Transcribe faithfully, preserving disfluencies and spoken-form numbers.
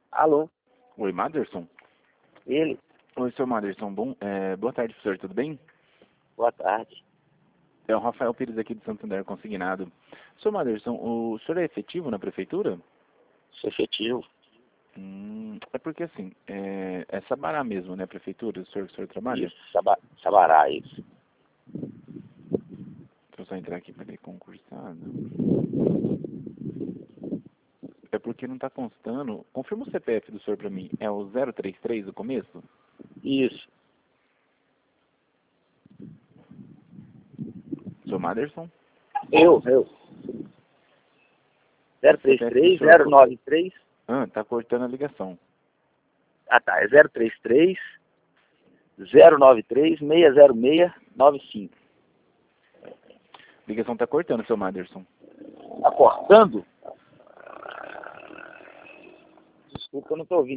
Alô, Oi, Maderson? ele? Oi, seu Maderson. Bom, é, boa tarde, professor. Tudo bem? Boa tarde. É o Rafael Pires aqui de Santander, consignado. Seu Maderson, o senhor é efetivo na prefeitura? Sou efetivo. Hum, é porque assim, é, é Sabará mesmo, né, prefeitura, o senhor, o senhor trabalha? Isso, Saba- Sabará, isso. Deixa eu só entrar aqui, peraí, concursado. É porque não está constando. Confirma o C P F do senhor para mim. É o zero três três do começo? Isso. Seu Maderson? Eu, eu. O C P F do senhor... zero três três, zero nove três. Ah, tá cortando a ligação. Ah, tá. É zero três três, zero nove três, seis zero seis, nove cinco. A ligação tá cortando, seu Maderson. Tá cortando? Desculpa, eu não tô ouvindo.